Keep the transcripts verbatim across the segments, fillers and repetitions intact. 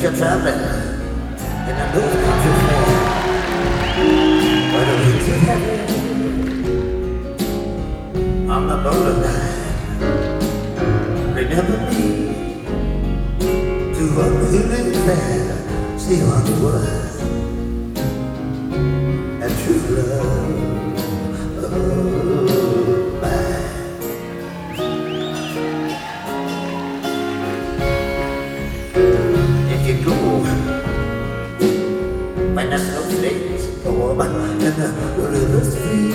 you're traveling in a new country fair, where the winds are heavy on the borderline, remember me to what who lives there, see what it was, and true love. Oh, my. If you go when the snowflakes form and the rivers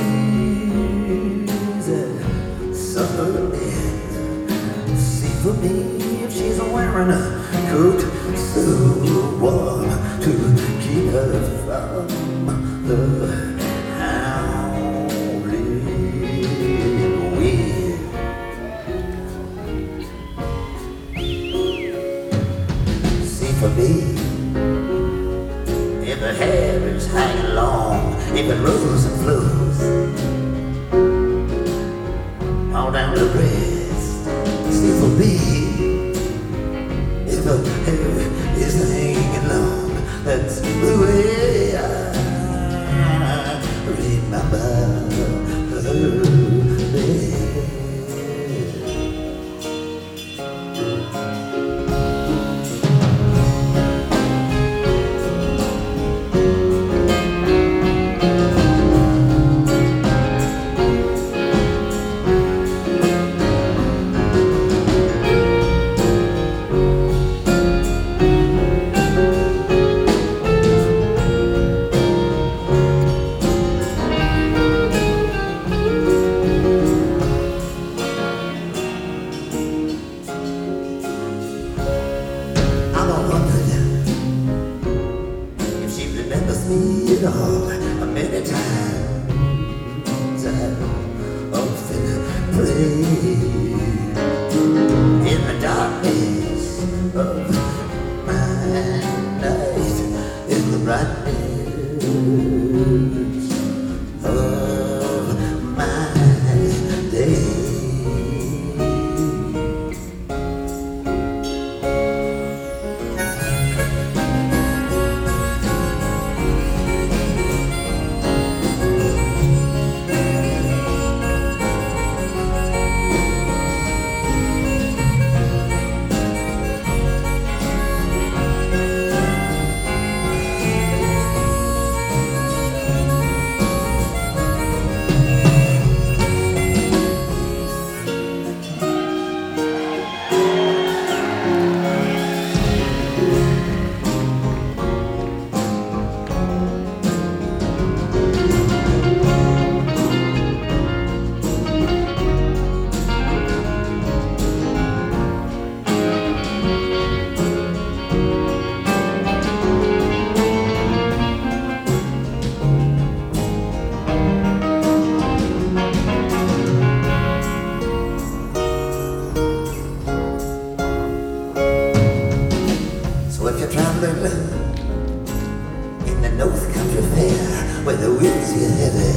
freeze and summer ends, see for me if she's wearing a coat so warm to keep her from the howling wind. See for me if her hair is hanging long, if it rolls and flows all down the breast. See for me if her hair is hanging long, that's the way I remember her best. Me at all, many times I've often prayed in the darkness of my night, in the brightness of my day. So if you're traveling in the North Country Fair, where the winds get heavy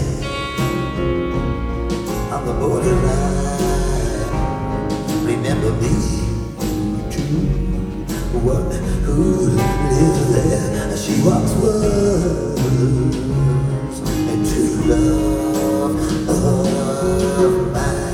on the borderline, remember me too, one who lives there. She walks words and true love of mine.